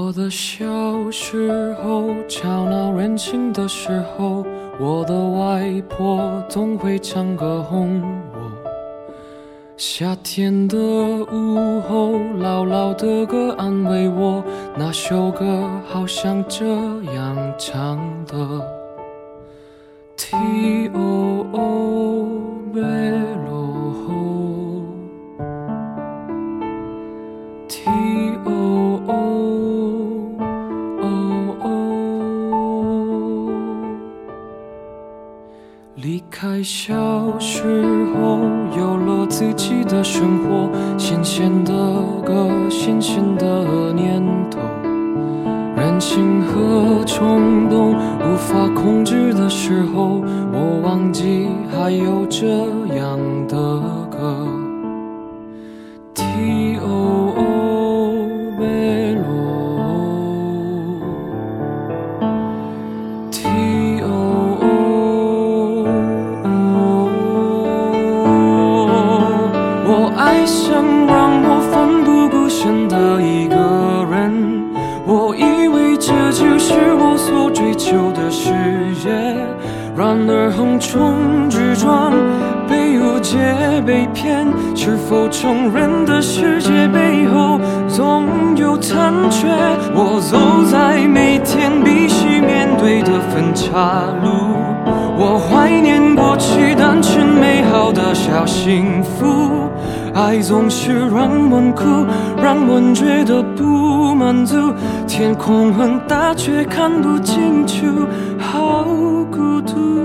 我的小时候，吵闹任性的时候，我的外婆总会唱歌哄我。夏天的午后，姥姥的歌安慰我，那首歌好像这样唱的 T-O-O 贝罗吼 T-O-O 离开小时候，有了自己的生活，新鲜的歌，新鲜的念头，任性和冲动无法控制的时候，我忘记还有这样的歌 T-O-O 贝罗爱上让我奋不顾身的一个人，我以为这就是我所追求的世界，然而横冲直撞，被误解被骗，是否承认的世界背后总有残缺？我走在每天必须面对的分岔路，我怀念过去单纯美好的小幸福，爱总是让人哭，让人觉得不满足，天空很大却看不清楚，好孤独。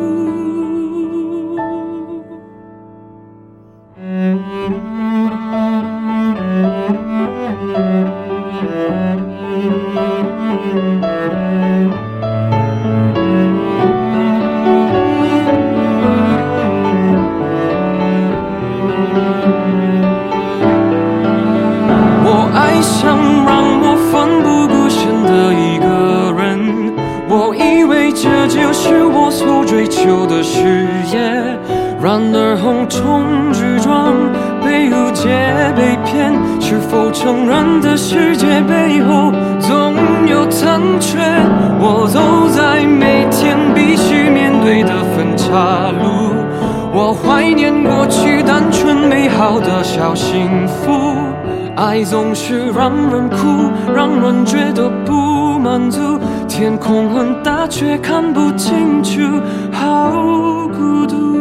想让我奋不顾身的一个人，我以为这就是我所追求的世界，然而横冲直撞，被误解被骗，是否承认的世界背后总有残缺？我走在每天必须面对的分岔路，我怀念过去单纯美好的小幸福，爱总是让人哭，让人觉得不满足，天空很大却看不清楚，好孤独。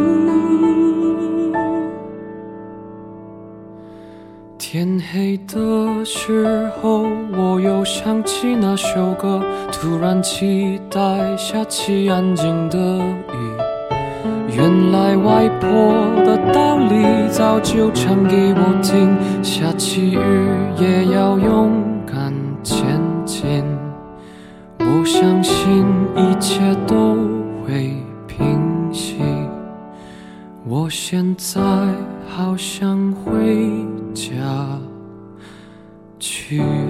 天黑的时候，我又想起那首歌，突然期待下起安静的雨，原来外婆的道理早就唱给我听，下起雨也要勇敢前进，我相信一切都会平息，我现在好想回家去。